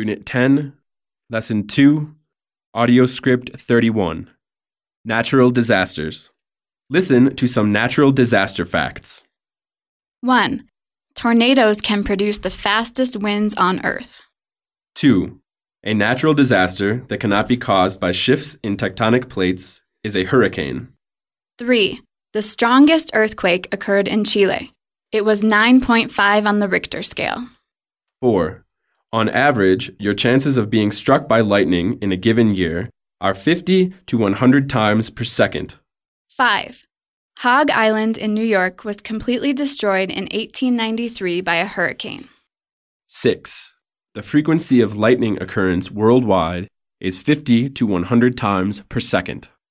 Unit 10, Lesson 2, Audio Script 31, Natural Disasters. Listen to some natural disaster facts. 1. Tornadoes can produce the fastest winds on Earth. 2. A natural disaster that cannot be caused by shifts in tectonic plates is a hurricane. 3. The strongest earthquake occurred in Chile. It was 9.5 on the Richter scale. 4. On average, your chances of being struck by lightning in a given year are 50 to 100 times per second. 5. Hog Island in New York was completely destroyed in 1893 by a hurricane. 6. The frequency of lightning occurrence worldwide is 50 to 100 times per second.